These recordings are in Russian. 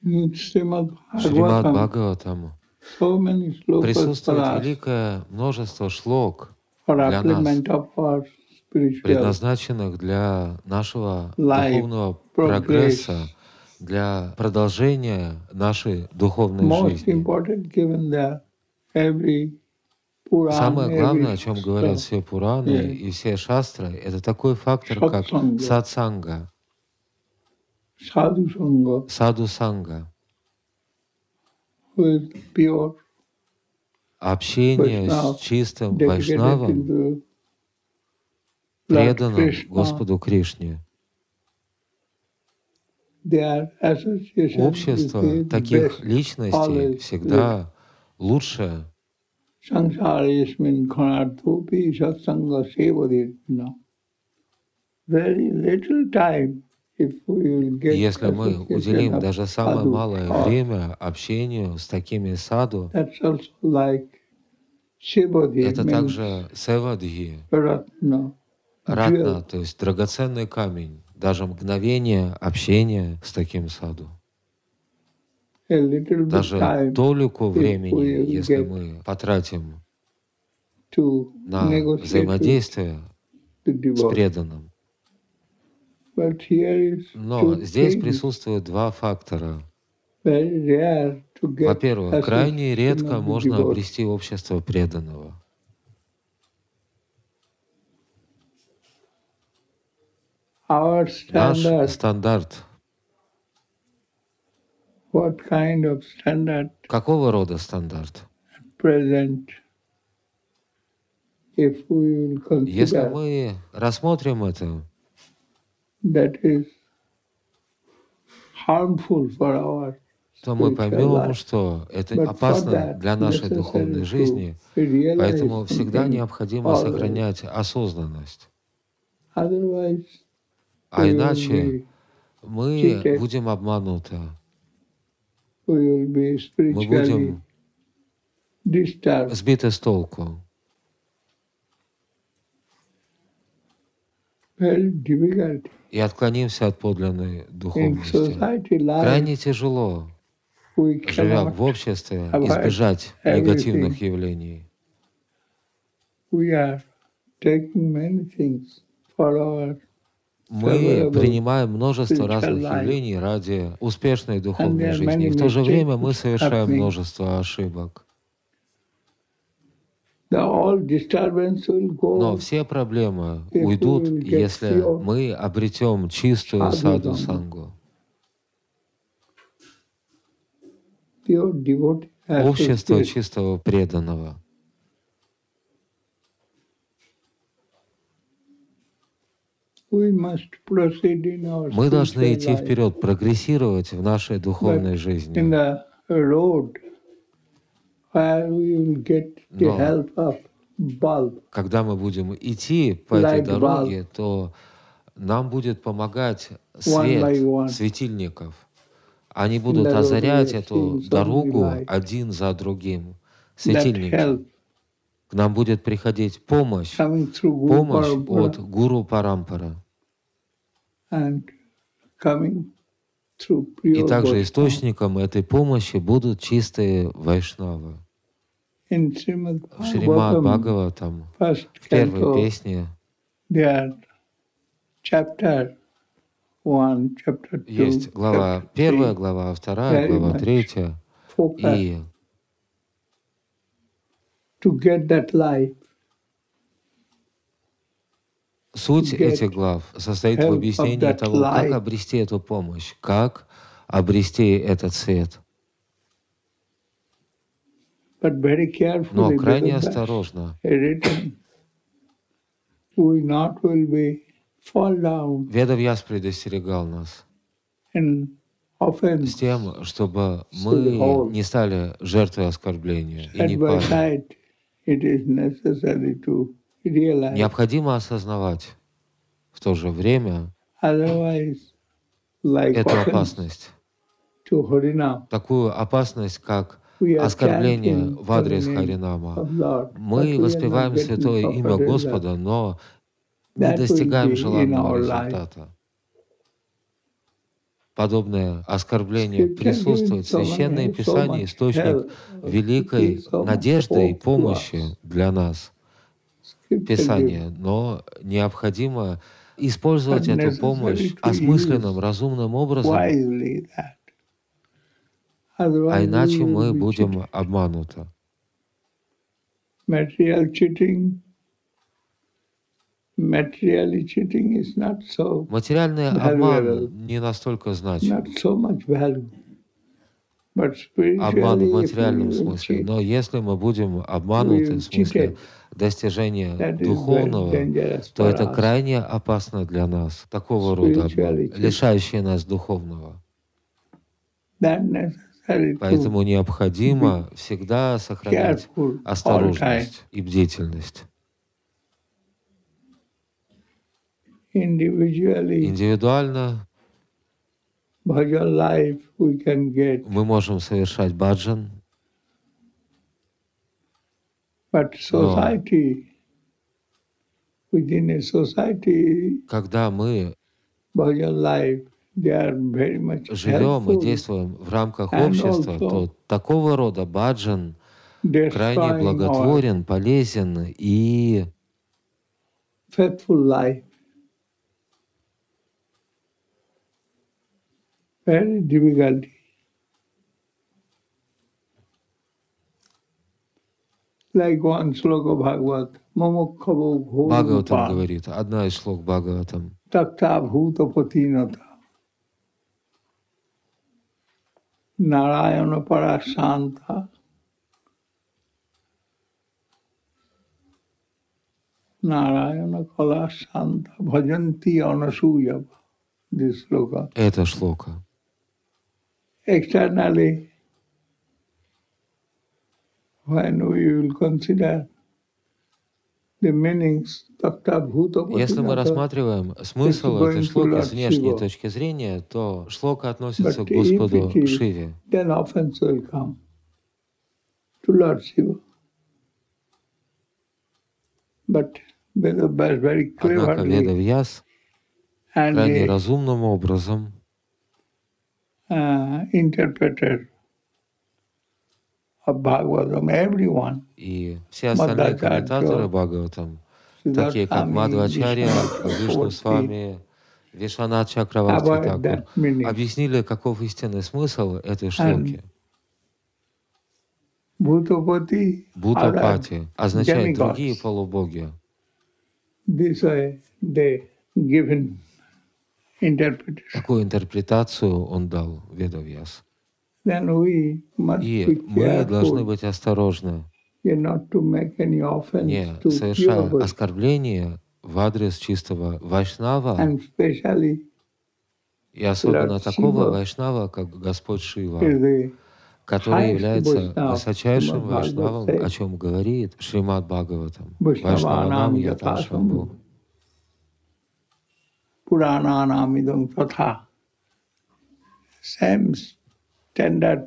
In Srimad Шримад Bhagavatam, Бхагаватам so many slokas for присутствует us, великое множество шлок for для нас, upliftment of our spiritual предназначенных для нашего life, духовного progress. прогресса, для продолжения нашей духовной Most жизни. important, given that every Puran, Самое главное, every о чем говорят Shastra, все Пураны и все шастры, это такой фактор, как Satsanga, сатсанга, Sadhu Sangha, саду-санга, who is pure общение с Vaishnava, чистым dedicated вайшнавом, to the Lord преданным Krishna. Господу Кришне. Their association is Общество the таких best, личностей always good. всегда лучшее. Sangsarayasmin khanarthopi satsanga sevadetna. Very little time, if we will И get если мы association уделим of даже самое sadhu, малое or время общению с такими саду, that's also like Sevadhi это means также севадхи, ratna, ратна, jewel. то есть драгоценный камень, даже мгновение общения с таким саду. A little bit Даже time, толику if времени, we will если get мы потратим to на negotiate with взаимодействие the с devotee. преданным. But here is Но two здесь things. присутствуют два фактора. Very rare to get Во-первых, крайне association редко of the можно devotee. обрести общество преданного. Our Наш standard, стандарт, what kind of standard какого рода стандарт? present, if we will Если consider мы рассмотрим это, that is harmful for our то мы spiritual поймем, life. что это But for опасно that, для нашей духовной necessary жизни, to realize поэтому всегда something необходимо always. сохранять осознанность. Otherwise, А we will иначе be мы cheated, будем обмануты, we will be мы spiritually будем disturbed. сбиты с толку. Very difficult. И отклонимся от подлинной In духовности. society life, Крайне тяжело, we живя cannot в обществе, avoid избежать everything. негативных явлений. We are taking many things for our Мы favorable принимаем множество spiritual разных life. явлений ради успешной And духовной there are жизни. И many в то же время мы mistakes совершаем happening. множество ошибок. All disturbance will Но go все проблемы if we уйдут, will get если pure мы обретем чистую sadhu sangha, саду-сангу, pure devotee общество association. чистого преданного. We must proceed in our Мы должны spiritual идти life. вперед, прогрессировать в нашей духовной But in жизни. the road where we will get the Но help of bulb, когда мы будем идти по этой light bulb, дороге, то нам будет помогать one by свет one. светильников. Они In будут the road we озарять are эту seeing so many дорогу lights. один за другим. That Светильники. help К нам будет приходить помощь, coming through Guru помощь Parampara от Гуру Парампара. and coming through И pure также Vaishnava. источником этой помощи будут чистые вайшнавы. In Srimad В Шримад Bhagavatam, Бхагаватам, first в первой canto, песне, there are chapter 1, chapter 2, есть глава chapter 1, 3, глава 2, very глава much 3. focus И to get that life, суть to get этих глав состоит в help of объяснении that того, как light. обрести эту помощь, как обрести этот свет. But very Но carefully, крайне because that's осторожно. written, we not will be fall down Ведавьяс предостерегал нас in offense. с тем, чтобы to the мы whole. не стали жертвой оскорбления и Side не by пали. side, it is necessary to realize. Необходимо осознавать в то же время Otherwise, like эту offense опасность, to Harinam, такую опасность, как we are оскорбление chanting в for the адрес name Харинама. of Lord, but Мы we are not воспеваем getting святое proper имя result. Господа, но не That will достигаем be in желанного our life. результата. подобное оскорбление Scripture присутствует. giving so Священное many, so Писание — much источник help, великой so much надежды и hope to помощи us. для нас. Scripture Писание, giving, но необходимо but использовать эту necessary помощь to осмысленным, use разумным образом, wisely that. а Otherwise we иначе will мы be cheated. будем обмануты. Materially cheating is not so Материальный valuable, обман не настолько значим. not so much value. But Обман в spiritually, if we материальном will смысле. cheat, Но если мы будем we обмануты will в смысле cheated. достижения That is very духовного, dangerous то for это us. крайне опасно для нас, такого рода обман, Spiritually cheat. лишающий нас духовного. That necessary to Поэтому be необходимо всегда сохранять careful all the time. осторожность и бдительность. Individually, Индивидуально bhajan life we can get, мы можем совершать баджан, but но society, within a society, когда мы bhajan life, they are very much живем и helpful, действуем в рамках and общества, also то такого рода баджан крайне destroying our благотворен, полезен и faithful life. Very difficult. Like one sloka Bhagavad, Mamokkhavu Бхагаватам Ghorupa, говорит, одна из шлок Бхагаватам. Takta Bhuta Patinata, Narayana Parashanta, Narayana Kala Shanta, Bhajanti Anasuyava. This sloka. Это шлока. Externally, when we will consider the meanings, Takta Bhuta Если мы Patinata, рассматриваем смысл going этой to шлоки Lord с внешней Shiva. точки зрения, то шлока относится But к if Господу it is, Шиве. then offense will come to Lord Shiva. But Vedabhas very Однако Веда cleverly Вьяс and крайне разумным образом interpreted of Bhagavatam, everyone, и все остальные комментаторы Madhvacharya, Бхагаватам, такие как Siddharthami, Мадхвачарья, Vishwanath Вишну Chakravarti, Свами, Вишванат Чакраварти avoid Такур, that meaning. объяснили, каков истинный смысл этой And шлоки. Bhutapati, other Бхутапати означает другие demigods. полубоги. This way they given interpretation. Такую интерпретацию он дал Ведавьяс. Then we must И be мы должны careful быть осторожны, not to make any offense не to совершая pure оскорбления в адрес чистого вайшнава, and especially и особенно Lord такого Shiva вайшнава, как Господь Шива, is the который highest является Vaishnava. высочайшим Srimad Bhagavad вайшнавом, о says, чем говорит Шримад Бхагаватам. Vaishnavanam Вайшнаванам Яташамбу. Yathasambhu Purananam Idam Tatha. Same standard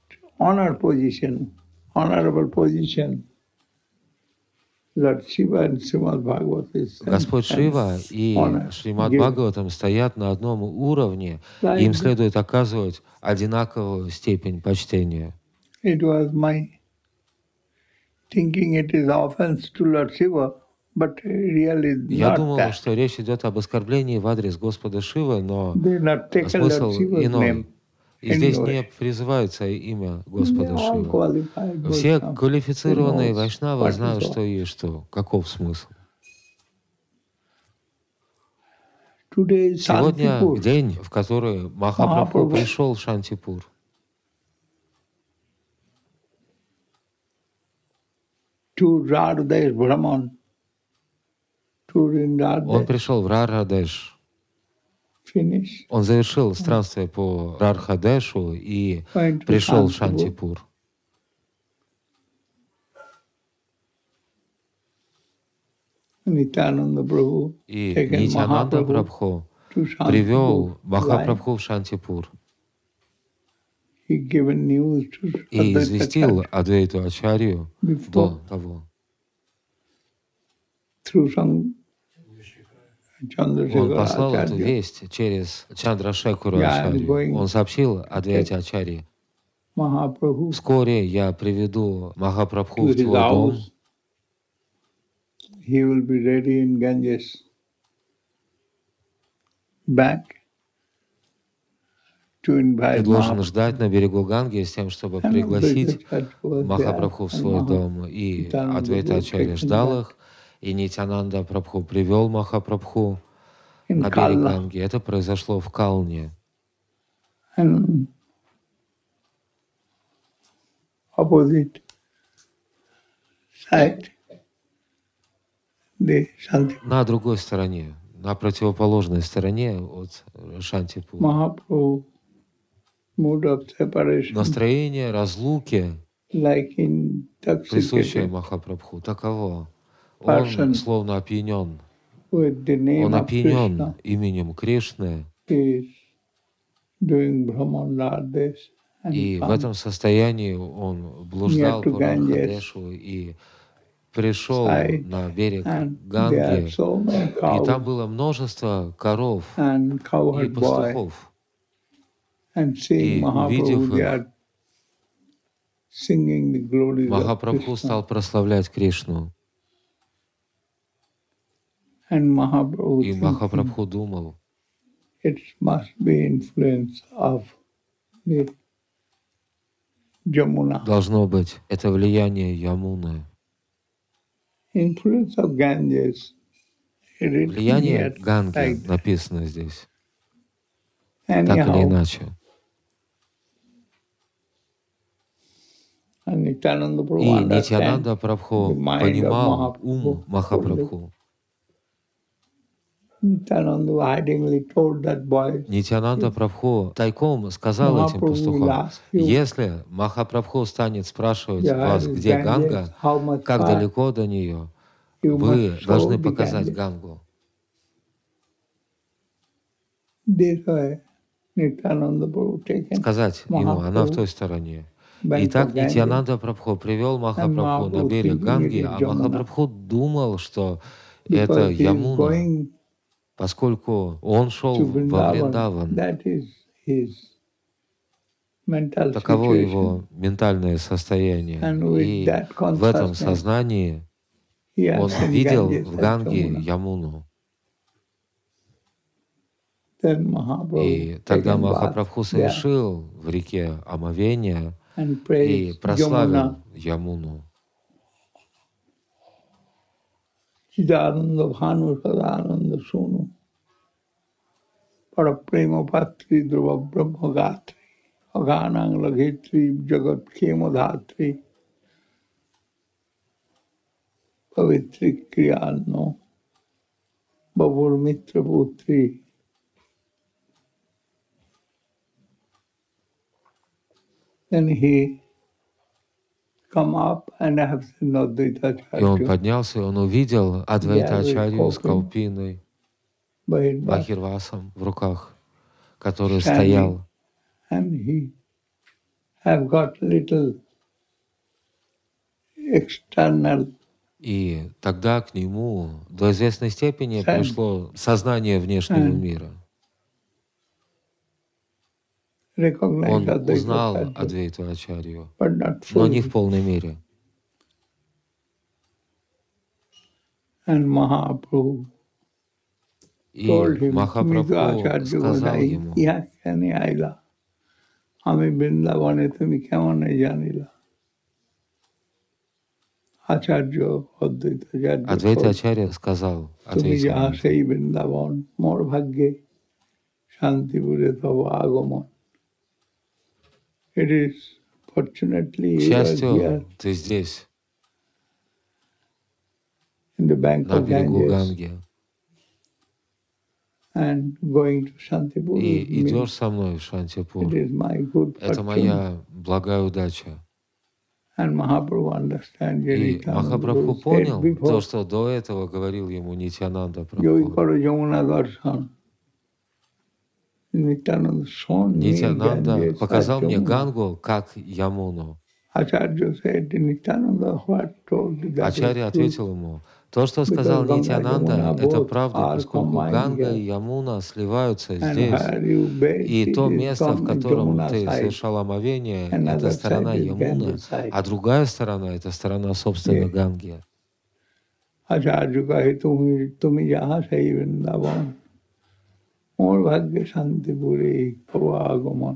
honorable position. Lord Shiva and Srimad Bhagavad is same Господь Шива и honor Шримад given. Бхагаватам стоят на одном уровне, Like и им следует оказывать одинаковую степень почтения. it was my thinking it is offense to Lord Shiva, but really Я not думал, that. что речь идет об оскорблении в адрес Господа Шивы, но They not taken Lord смысл Shiva's иной. name И здесь не anyway. призывается имя They Господа all Шивы. qualified Все Vaishnavas who квалифицированные knows вайшнавы what знают, is что all. есть что, каков смысл. Today is Сегодня Shantipur. день, в который Махапрабху Махапрабху. пришел в Шантипур. To Radhadesh Brahman, to Он Radhadesh, пришел в Рарадеш. finish, Он завершил странствие по Рархадешу и went to пришел в Shantipur. Шантипур. Nityananda Prabhu И taken Нитьянанда Mahaprabhu Прабху to Shantipur. привел Why? Махапрабху в Шантипур He given news to и Advaita известил Acharya Адвейту Ачарью before до того. through some Он Chandrasekhara послал эту Acharya. весть через Чандрашекхару Yeah, I'm Ачарью. going Он сообщил to Адвайте take Ачарье: Mahaprabhu вскоре я приведу to Махапрабху в his твой дом. house. He will be ready in Ganges bank to Ты invite должен ждать Mahaprabhu. на берегу Ганги с тем, чтобы And пригласить Advaita was there, Махапрабху в and свой дом. И Nityananda Адвайта was Ачарья taken ждал back их, и Нитянанда Прабху привел Махапрабху in на берег Kalna. Ганги. Это произошло в Калне. And opposite side, the Shanti На другой стороне, на противоположной стороне от Шантипура. Mahaprabhu mood of separation, Настроение разлуки, like присущее intoxicated Махапрабху, таково. Он person словно опьянен. with the name Он of опьянен Krishna именем Кришны. is doing Brahmanadis and И в come этом состоянии он near блуждал to по Ganges Рамхадешу и пришел side, на берег and there are Ганги, so many и там cows было множество коров and и cowherd boy, пастухов. and seeing И увидев Mahaprabhu, they их, are singing the glories of Махапрабху стал Krishna. прославлять Кришну. And Mahaprabhu И thinking Махапрабху думал, it must be influence of the Jamuna. должно быть, это влияние Ямуны. Influence of Ganges, written Влияние here Ганги like that. написано здесь, так или Anyhow, иначе. and Nityananda Prabhu И understand Нитьянанда the Прабху mind of понимал ум Mahaprabhu fully. Махапрабху. Nityananda hidingly told that boy, Нитьянанда if Прабху тайком сказал этим Mahaprabhu will пастухам: ask you, если Махапрабху станет спрашивать where вас, is где Ganges, Ганга, how much как far, далеко до нее, you вы must show должны the показать Ganges. Гангу. This way, Nityananda Prabhu taken Сказать ему, она в Mahaprabhu той стороне. И bank of так Ganges, Нитьянанда Прабху привел and Махапрабху на Mahaprabhu берег thinking it Ганги, is а Jamuna, Махапрабху думал, что это because he is Ямуна, going поскольку он шел to во Vrindavan. Вриндаван. That is his mental Таково situation. его ментальное состояние. And with И that в этом consciousness, сознании he он has seen видел Ganges в as Ганге Jamuna. Ямуну. Then Mahaprabhu И тогда taken bath Махапрабху there совершил в реке омовение and и praised прославил Jamuna, Ямуну. Chidananda Bhanu Sadananda Sunu, Paraprema Patri Dhruva Brahma Gatri, Aghanang Laghitri Jagat Kema Dhatri, Pavitri Kriyano, Babur Mitra Putri. Then he come up and have seen Advaita И он Acharya, поднялся, и он увидел Адвайта there with Ачарью с Kopin, Каупиной, Bahirvas, Бахирвасом в руках, который standing, стоял. and he have got little external И тогда к нему до известной степени sense, пришло сознание внешнего and мира. recognize Он Advaita узнал Acharya, Адвайту Ачарью, but not но не в fully. полной мере. And Mahaprabhu И told him, Махапрабху Acharya сказал Godai, ему: ইহা কেনে আইলা, আমি বৃন্দাবনে তুমি কেমনে জানিলা? আচার্য অদ্বৈত আচার্য Адвайта told, Ачарья сказал, তুমি ответил যাহা на это: সেই বৃন্দাবন, মোর ভাগ্যে শান্তিপুরে তব আগমন. It is fortunately к you are here счастью, ты здесь, in the bank на of берегу Ganges Ганги, and going to Shantipur и with me. идешь со мной в It Шантипур. is my good Это fortune. моя благая удача. And Mahaprabhu understands И Nityananda Махапрабху Prabhu said понял то, before, что до этого говорил ему Нитьянанда Joi Прабху. karo Jamuna darshan. Nityananda shown me Нитьянанда Ganges as показал мне Jamuna. Гангу как Ямуну. Acharya said, Nityananda, what told you that is Ачарья true. ответил ему: То, что сказал because Ganga, Нитьянанда, Yamuna это both правда, are поскольку combined Ганга и here. Ямуна сливаются And здесь. where you bathe, И it то is место, в from котором Jamuna ты side. совершал омовение, это Another side сторона is Ямуна, Ganges side. а другая сторона — это сторона, собственно, Yes. Ганги. आचार्य कहे तुम यहाँ से ही वृंदावन मोर भाग्य शांति पूरे आगमन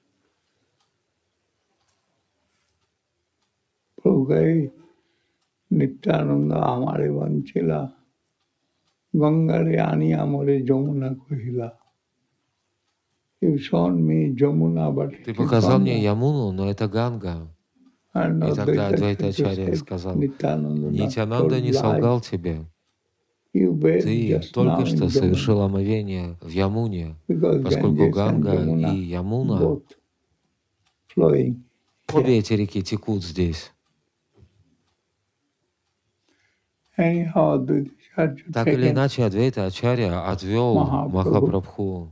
प्रभु गए नित्यानंद हमारे वंचिला गंगा रे आनिया मोरे जमुना कोहिला You shown me Jamuna, but Ты it is показал мне Ganga. Ямуну, но это Ганга. And И тогда Advaita Адвайтачарья said, сказал: Nityananda Нитьянанда told не lie. солгал тебе. You bathed Ты just только now что in совершил Jamuna, омовение в Ямуне, because поскольку Ganges and Ганга и Jamuna Ямуна, both flowing обе here. эти реки текут здесь. Anyhow, the church Так или taken иначе, Адвайта Ачарья отвел Mahaprabhu Махапрабху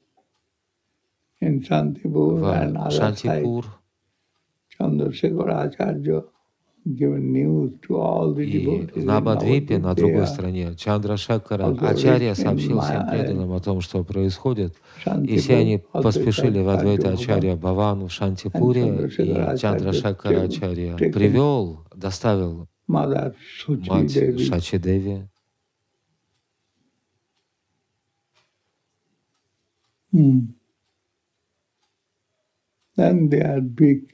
in Shantipur and в other side. Шантипур, Chandrasekhar Acharya given news to all the и в devotees in Набадвипе, на Navadvip. They другой are стороне, Чандрашекара also Ачарья rich in сообщил всем преданным о том, что происходит, и все они Shantipur, поспешили в Адвайта Advaita Ачарья Бхаван в and Шантипуре, и Chandrasekhar Чандрашекара Acharya Ачарья taken привел, доставил Mother Suchi мать Devi. Шачи Деви. Then they are big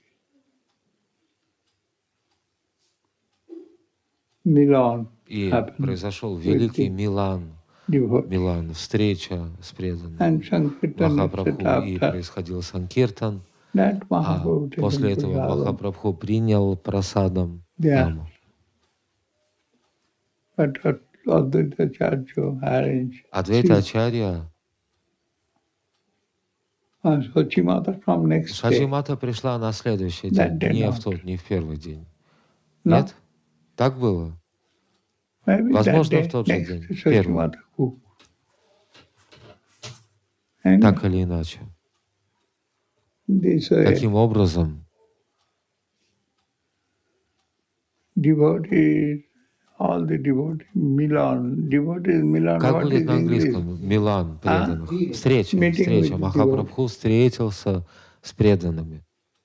Milan И happened произошел with великий the Милан, devotees. встреча с преданными And Sankirtan Махапрабху, etc. и after происходил Санкиртан, that а Mahaprabhu после taken этого prasadam. Махапрабху принял прасадом Yeah. яму. But Advaita Acharya arranged. Адвайта Ачарья, Sochi Mata from next Шачи day. Мата пришла на следующий That день, day не в not. тот, не в первый день. No? Нет? Так было? Maybe that Возможно, day, в тот же next день, to Sochi первый. Mata. And Так или иначе. this Таким образом, devotees, all the devotees, Milan, как what будет is на English? английском Милан преданных? Встреча, Meeting встреча. with the Махапрабху встретился с преданными.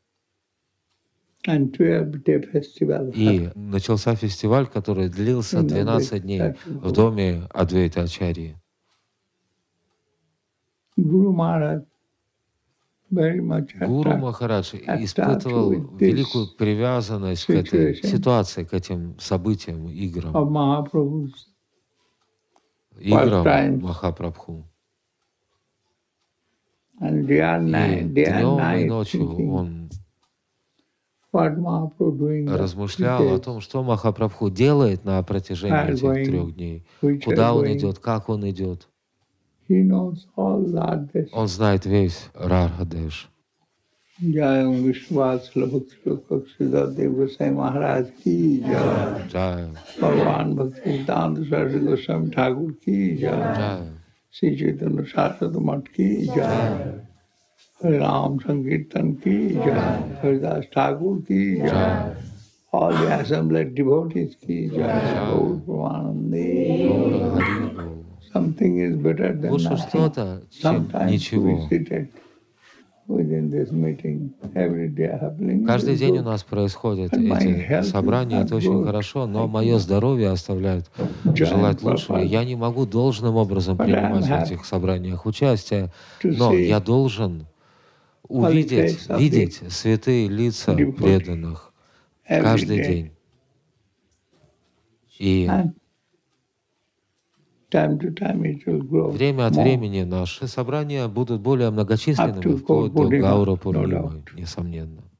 And 12-day festival И happened. начался фестиваль, который длился 12 дней в доме Адвайта Ачарьи. Guru Maharaj very much Гуру attached Махарадж with испытывал this великую привязанность к этой situation ситуации, к этим событиям, играм of Mahaprabhu's first times. Махапрабху. And day and И night днем и ночью thinking он what Mahaprabhu doing the размышлял о 3 days, том, что Махапрабху делает на протяжении этих going, 3 дней, which куда are он going. идет, как он идет. He knows all that. Он знает весь Рархадеш. Jai Vishwasala Bhakti Kaksida Dev Gosai Maharaj ki jai. Джая, Bhagavan Bhakti Siddhanta Saraswati Goswami Thakur ki jai. Джая, Sri Chaitanya Saraswati Math ki jai. Hare Ram Sankirtan ki jai. Haridas Thakur ki jai. Джая. All the assembled devotees ki jai. Jai. Gaur Pramanande. Гаура Харибол. Something is better than Лучше nothing. что-то, чем Sometimes we ничего. seated within this meeting, every day happening. Каждый is день у good. нас происходят But my эти health is собрания, это not очень good. хорошо, но мое здоровье оставляет желать лучшего. Я не могу должным образом But принимать в I'm этих собраниях участие, to но see я должен увидеть, faces of видеть святые лица devotees преданных every каждый day. день. И And time to time it will grow время от more. времени наши собрания будут более Up многочисленными, to вплоть до Gaur Гаура Purnima, no Пурнимы, doubt. несомненно.